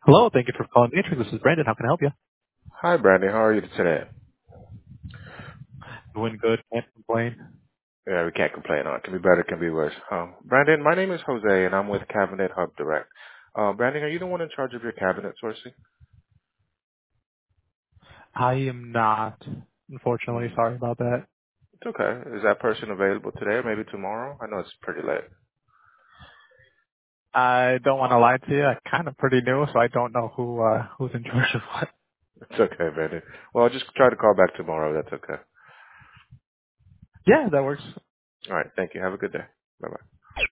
Hello, thank you for calling Matrix. This is Brandon. How can I help you? Hi, Brandon. How are you today? Doing good. Can't complain. Yeah, we can't complain. It can be better, can be worse. Brandon, my name is Jose, and I'm with Cabinet Hub Direct. Brandon, are you the one in charge of your cabinet sourcing? I am not, unfortunately. Hmm. Sorry about that. It's okay. Is that person available today or maybe tomorrow? I know it's pretty late. I don't want to lie to you. I'm kind of pretty new, so I don't know who's in charge of what. It's okay, Brandon. Well, I'll just try to call back tomorrow. That's okay. Yeah, that works. All right. Thank you. Have a good day. Bye-bye.